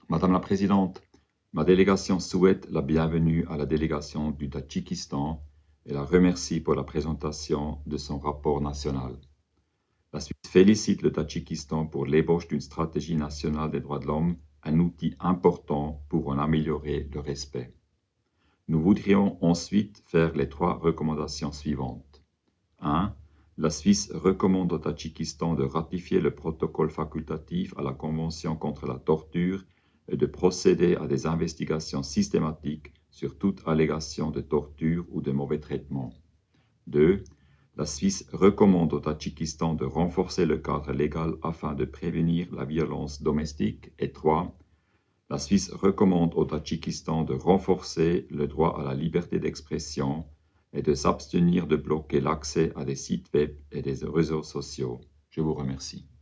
Madame la Présidente, ma délégation souhaite la bienvenue à la délégation du Tadjikistan et la remercie pour la présentation de son rapport national. La Suisse félicite le Tadjikistan pour l'ébauche d'une stratégie nationale des droits de l'homme, un outil important pour en améliorer le respect. Nous voudrions ensuite faire les 3 recommandations suivantes. 1. La Suisse recommande au Tadjikistan de ratifier le protocole facultatif à la Convention contre la torture et de procéder à des investigations systématiques sur toute allégation de torture ou de mauvais traitement. 2. La Suisse recommande au Tadjikistan de renforcer le cadre légal afin de prévenir la violence domestique. Et 3. La Suisse recommande au Tadjikistan de renforcer le droit à la liberté d'expression et de s'abstenir de bloquer l'accès à des sites web et des réseaux sociaux. Je vous remercie.